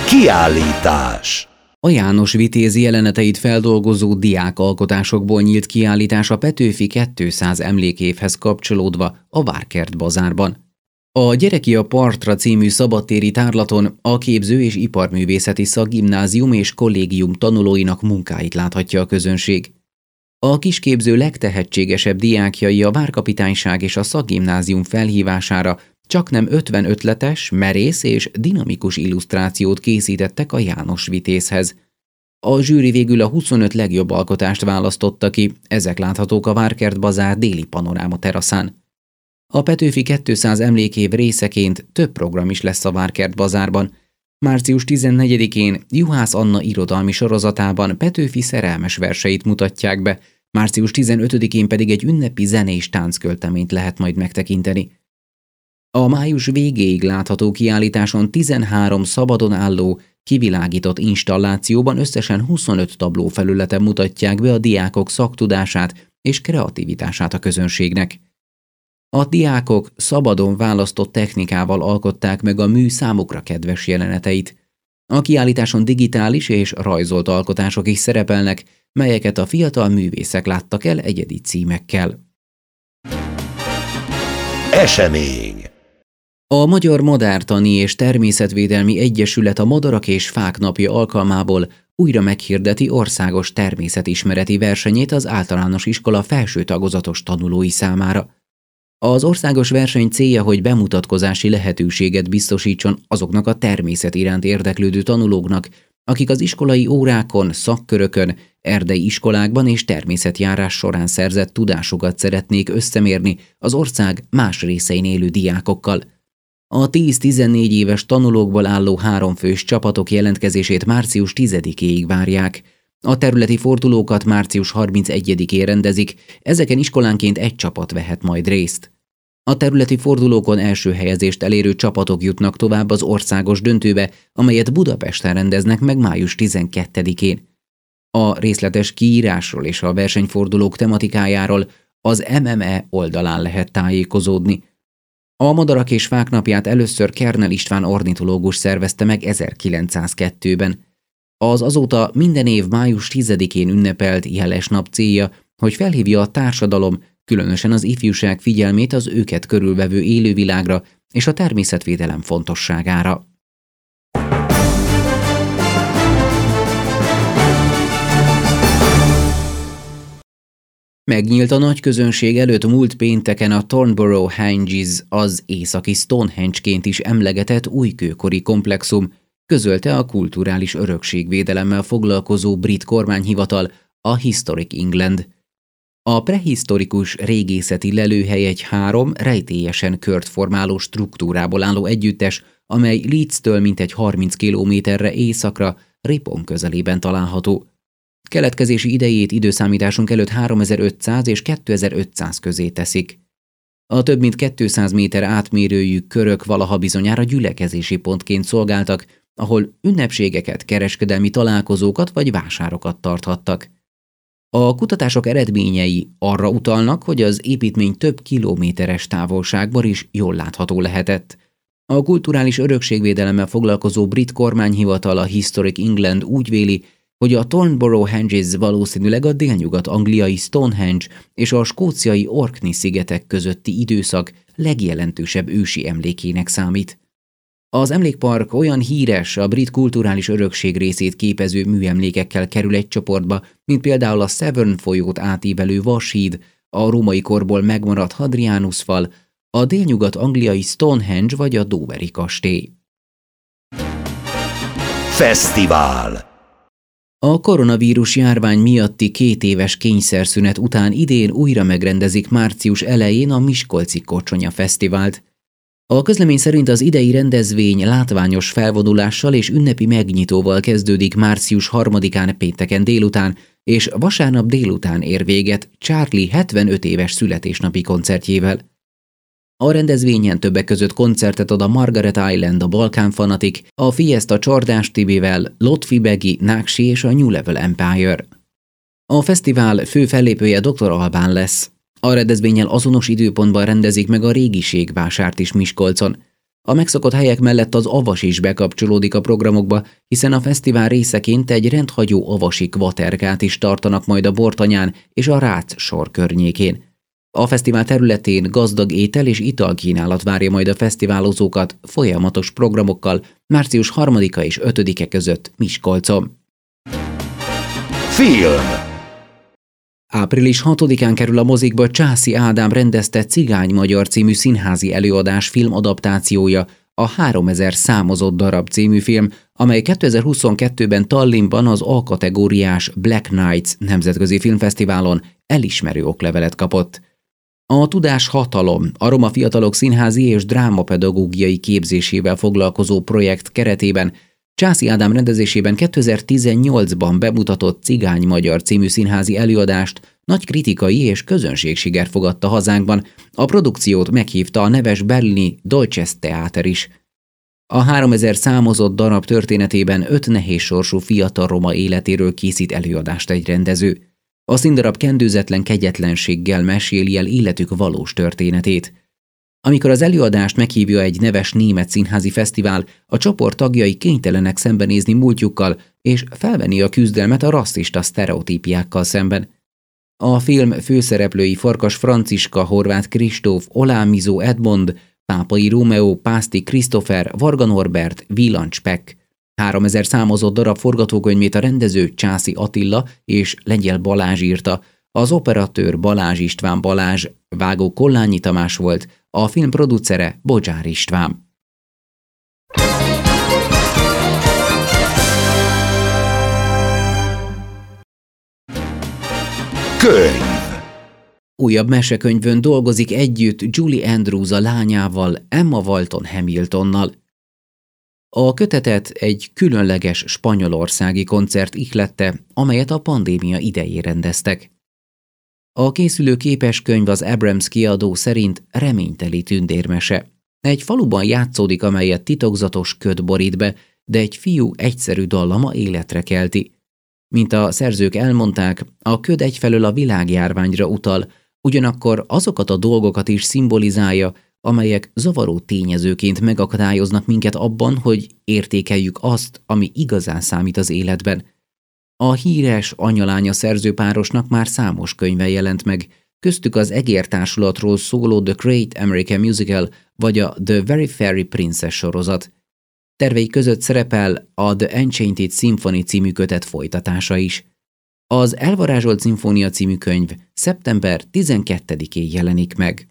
Kiállítás. A János Vitéz jeleneteit feldolgozó diákalkotásokból nyílt kiállítás a Petőfi 200 emlékévhez kapcsolódva a Várkert bazárban. A Gyereki a partra című szabadtéri tárlaton a Képző- és Iparművészeti Szakgimnázium és kollégium tanulóinak munkáit láthatja a közönség. A kisképző legtehetségesebb diákjai a várkapitányság és a szakgimnázium felhívására csaknem 50 ötletes, merész és dinamikus illusztrációt készítettek a János Vitézhez. A zsűri végül a 25 legjobb alkotást választotta ki, ezek láthatók a Várkert bazár déli panoráma teraszán. A Petőfi 200 emlékév részeként több program is lesz a Várkert bazárban. Március 14-én Juhász Anna irodalmi sorozatában Petőfi szerelmes verseit mutatják be, március 15-én pedig egy ünnepi zenés tánckölteményt lehet majd megtekinteni. A május végéig látható kiállításon 13 szabadon álló, kivilágított installációban összesen 25 tablófelületen mutatják be a diákok szaktudását és kreativitását a közönségnek. A diákok szabadon választott technikával alkották meg a mű számukra kedves jeleneteit. A kiállításon digitális és rajzolt alkotások is szerepelnek, melyeket a fiatal művészek láttak el egyedi címekkel. Esemény. A Magyar Madártani és Természetvédelmi Egyesület a Madarak és Fák napja alkalmából újra meghirdeti országos természetismereti versenyét az általános iskola felső tagozatos tanulói számára. Az országos verseny célja, hogy bemutatkozási lehetőséget biztosítson azoknak a természet iránt érdeklődő tanulóknak, akik az iskolai órákon, szakkörökön, erdei iskolákban és természetjárás során szerzett tudásukat szeretnék összemérni az ország más részein élő diákokkal. A 10-14 éves tanulókból álló 3 fős csapatok jelentkezését március 10-éig várják. A területi fordulókat március 31-én rendezik, ezeken iskolánként egy csapat vehet majd részt. A területi fordulókon első helyezést elérő csapatok jutnak tovább az országos döntőbe, amelyet Budapesten rendeznek meg május 12-én. A részletes kiírásról és a versenyfordulók tematikájáról az MMA oldalán lehet tájékozódni. A Madarak és Fák napját először Kernel István ornitológus szervezte meg 1902-ben. Az azóta minden év május 10-én ünnepelt jeles nap célja, hogy felhívja a társadalom, különösen az ifjúság figyelmét az őket körülvevő élővilágra és a természetvédelem fontosságára. Megnyílt a nagy közönség előtt múlt pénteken a Thornborough Henge-s, az északi Stonehenge-ként is emlegetett újkőkori komplexum, közölte a kulturális örökségvédelemmel foglalkozó brit kormányhivatal, a Historic England. A prehisztorikus régészeti lelőhely egy 3 rejtélyesen kört formáló struktúrából álló együttes, amely Leedstől mintegy 30 kilométerre északra, Ripon közelében található. Keletkezési idejét időszámításunk előtt 3500 és 2500 közé teszik. A több mint 200 méter átmérőjű körök valaha bizonyára gyülekezési pontként szolgáltak, ahol ünnepségeket, kereskedelmi találkozókat vagy vásárokat tarthattak. A kutatások eredményei arra utalnak, hogy az építmény több kilométeres távolságban is jól látható lehetett. A kulturális örökségvédelemmel foglalkozó brit kormányhivatal, a Historic England úgy véli, hogy a Thornborough Henge valószínűleg a délnyugat-angliai Stonehenge és a skóciai Orkney-szigetek közötti időszak legjelentősebb ősi emlékének számít. Az emlékpark olyan híres, a brit kulturális örökség részét képező műemlékekkel kerül egy csoportba, mint például a Severn folyót átívelő vashíd, a római korból megmaradt Hadrianusfal, a délnyugat-angliai Stonehenge vagy a Doveri kastély. Fesztivál. A koronavírus járvány miatti 2 éves kényszerszünet után idén újra megrendezik március elején a Miskolci Kocsonya Fesztivált. A közlemény szerint az idei rendezvény látványos felvonulással és ünnepi megnyitóval kezdődik március 3-án pénteken délután, és vasárnap délután ér véget Charlie 75 éves születésnapi koncertjével. A rendezvényen többek között koncertet ad a Margaret Island, a Balkán Fanatik, a Fiesta Csordás Tibivel, Lotfi Begi, Náksi és a New Level Empire. A fesztivál fő fellépője Dr. Albán lesz. A rendezvénnyel azonos időpontban rendezik meg a Régiségvásárt is Miskolcon. A megszokott helyek mellett az avas is bekapcsolódik a programokba, hiszen a fesztivál részeként egy rendhagyó avasi kvatergát is tartanak majd a Bortanyán és a Rác sor környékén. A fesztivál területén gazdag étel és italkínálat várja majd a fesztiválozókat folyamatos programokkal március 3-a és 5-e között Miskolcon. Film. Április 6-án kerül a mozikba Császi Ádám rendezte Cigány Magyar című színházi előadás filmadaptációja, a 3000 számozott darab című film, amely 2022-ben Tallinnban az A-kategóriás Black Nights nemzetközi filmfesztiválon elismerő oklevelet kapott. A Tudás Hatalom, a roma fiatalok színházi és drámapedagógiai képzésével foglalkozó projekt keretében Császi Ádám rendezésében 2018-ban bemutatott Cigány Magyar című színházi előadást nagy kritikai és közönségsiker fogadta hazánkban, a produkciót meghívta a neves berlini Deutsches Theater is. A 3000 számozott darab történetében 5 nehézsorsú fiatal roma életéről készít előadást egy rendező. A színdarab kendőzetlen kegyetlenséggel meséli el életük valós történetét. Amikor az előadást meghívja egy neves német színházi fesztivál, a csoport tagjai kénytelenek szembenézni múltjukkal és felvenni a küzdelmet a rasszista sztereotípiákkal szemben. A film főszereplői Farkas Franciska, Horváth Kristóf, Olámizó Edmond, Pápai Rómeó, Pászti Krisztofer, Varga Norbert, Vilancs Pek. 3000 számozott darab forgatókönyvét a rendező Császi Attila és Lengyel Balázs írta, az operatőr Balázs István Balázs, vágó Kollányi Tamás volt, a film producere Bodzsár István. Könyv. Újabb mesekönyvön dolgozik együtt Julie Andrews a lányával, Emma Walton Hamiltonnal. A kötetet egy különleges spanyolországi koncert ihlette, amelyet a pandémia idején rendeztek. A készülő képeskönyv az Abrams kiadó szerint reményteli tündérmese. Egy faluban játszódik, amelyet titokzatos köd borít be, de egy fiú egyszerű dallama életre kelti. Mint a szerzők elmondták, a köd egyfelől a világjárványra utal, ugyanakkor azokat a dolgokat is szimbolizálja, amelyek zavaró tényezőként megakadályoznak minket abban, hogy értékeljük azt, ami igazán számít az életben. A híres anya-lánya szerzőpárosnak már számos könyve jelent meg, köztük az egértársulatról szóló The Great American Musical vagy a The Very Fairy Princess sorozat. Tervei között szerepel a The Enchanted Symphony című kötet folytatása is. Az Elvarázsolt szimfónia című könyv szeptember 12-én jelenik meg.